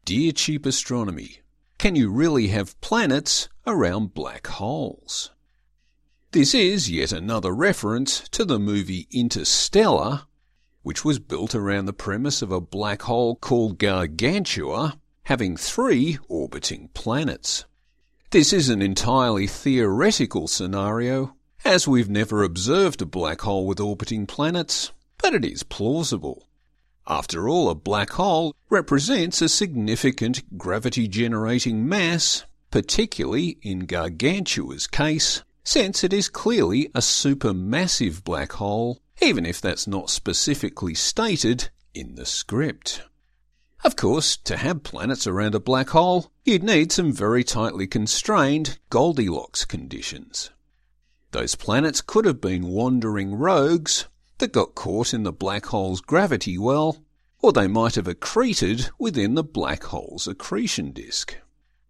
Dear Cheap Astronomy, can you really have planets around black holes? This is yet another reference to the movie Interstellar, which was built around the premise of a black hole called Gargantua having 3 orbiting planets. This is an entirely theoretical scenario, as we've never observed a black hole with orbiting planets, but it is plausible. After all, a black hole represents a significant gravity-generating mass, particularly in Gargantua's case, since it is clearly a supermassive black hole, even if that's not specifically stated in the script. Of course, to have planets around a black hole, you'd need some very tightly constrained Goldilocks conditions. Those planets could have been wandering rogues that got caught in the black hole's gravity well, or they might have accreted within the black hole's accretion disk.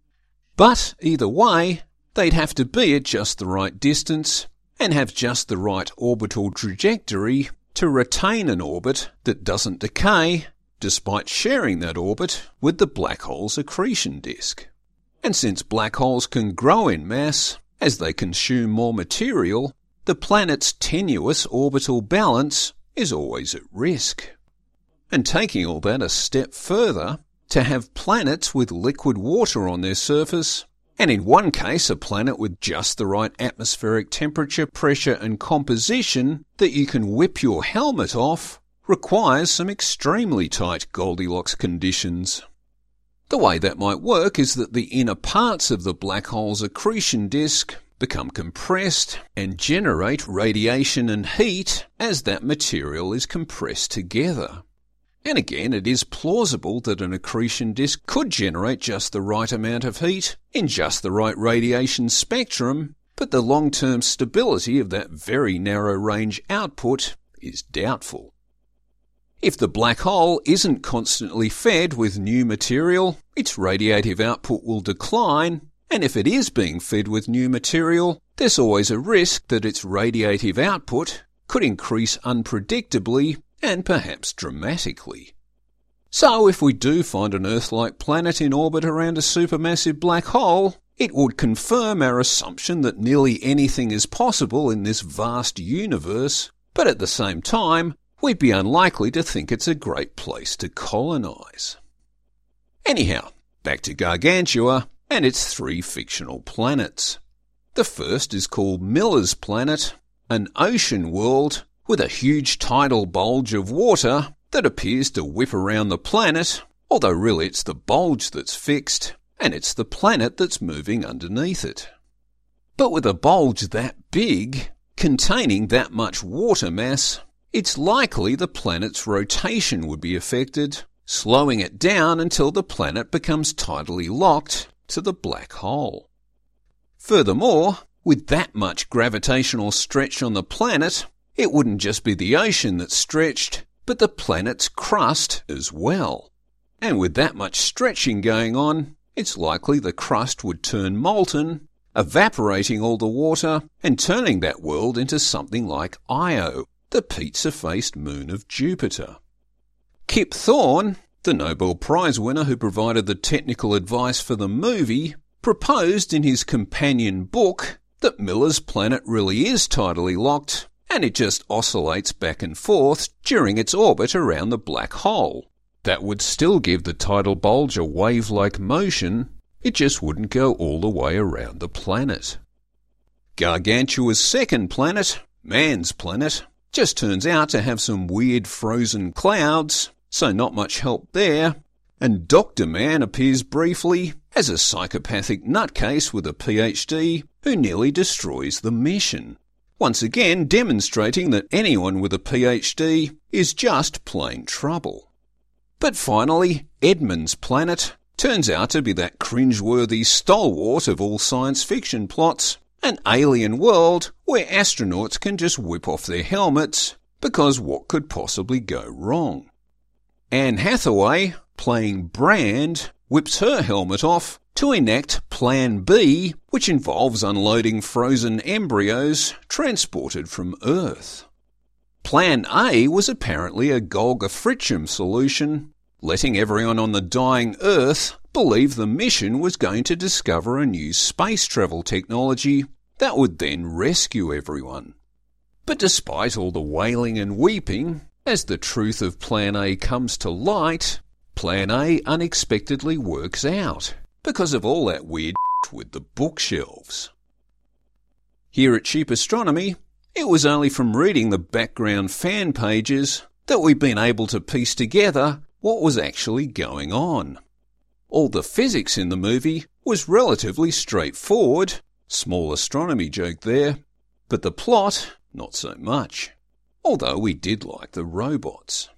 But either way, they'd have to be at just the right distance and have just the right orbital trajectory to retain an orbit that doesn't decay, despite sharing that orbit with the black hole's accretion disk. And since black holes can grow in mass as they consume more material, the planet's tenuous orbital balance is always at risk. And taking all that a step further, to have planets with liquid water on their surface, and in one case a planet with just the right atmospheric temperature, pressure and composition that you can whip your helmet off, requires some extremely tight Goldilocks conditions. The way that might work is that the inner parts of the black hole's accretion disk become compressed and generate radiation and heat as that material is compressed together. And again, it is plausible that an accretion disk could generate just the right amount of heat in just the right radiation spectrum, but the long-term stability of that very narrow range output is doubtful. If the black hole isn't constantly fed with new material, its radiative output will decline, and if it is being fed with new material, there's always a risk that its radiative output could increase unpredictably and perhaps dramatically. So if we do find an Earth-like planet in orbit around a supermassive black hole, it would confirm our assumption that nearly anything is possible in this vast universe, but at the same time, we'd be unlikely to think it's a great place to colonize. Anyhow, back to Gargantua and its 3 fictional planets. The first is called Miller's Planet, an ocean world with a huge tidal bulge of water that appears to whip around the planet, although really it's the bulge that's fixed, and it's the planet that's moving underneath it. But with a bulge that big, containing that much water mass, it's likely the planet's rotation would be affected, slowing it down until the planet becomes tidally locked to the black hole. Furthermore, with that much gravitational stretch on the planet, it wouldn't just be the ocean that's stretched, but the planet's crust as well. And with that much stretching going on, it's likely the crust would turn molten, evaporating all the water and turning that world into something like Io, the pizza-faced moon of Jupiter. Kip Thorne, the Nobel Prize winner who provided the technical advice for the movie, proposed in his companion book that Miller's Planet really is tidally locked, and it just oscillates back and forth during its orbit around the black hole. That would still give the tidal bulge a wave-like motion, it just wouldn't go all the way around the planet. Gargantua's second planet, Man's Planet, just turns out to have some weird frozen clouds, so not much help there, and Dr. Man appears briefly as a psychopathic nutcase with a PhD who nearly destroys the mission, once again demonstrating that anyone with a PhD is just plain trouble. But finally, Edmund's Planet turns out to be that cringeworthy stalwart of all science fiction plots, an alien world where astronauts can just whip off their helmets, because what could possibly go wrong? Anne Hathaway, playing Brand, whips her helmet off to enact Plan B, which involves unloading frozen embryos transported from Earth. Plan A was apparently a Golga-Fritchum solution, letting everyone on the dying Earth believe the mission was going to discover a new space travel technology that would then rescue everyone. But despite all the wailing and weeping, as the truth of Plan A comes to light, Plan A unexpectedly works out because of all that weird with the bookshelves. Here at Cheap Astronomy, it was only from reading the background fan pages that we've been able to piece together what was actually going on. All the physics in the movie was relatively straightforward, small astronomy joke there, but the plot, not so much. Although we did like the robots.